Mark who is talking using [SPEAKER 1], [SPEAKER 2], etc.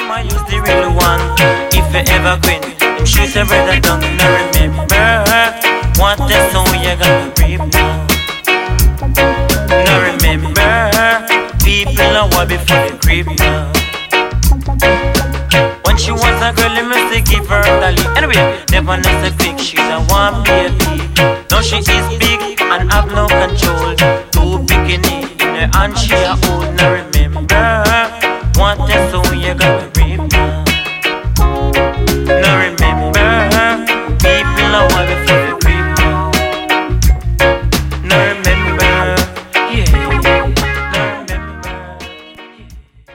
[SPEAKER 1] Mama used the real one. If you ever quit, him shoot your brother down. Now remember, what the song you gonna reap now. Now remember, people are what before they creep now. When she was a girl, you must give her the lead. Anyway, never knows a quick, she's a one baby. Now she is big and have no control. Two bikini in her hand, she a old.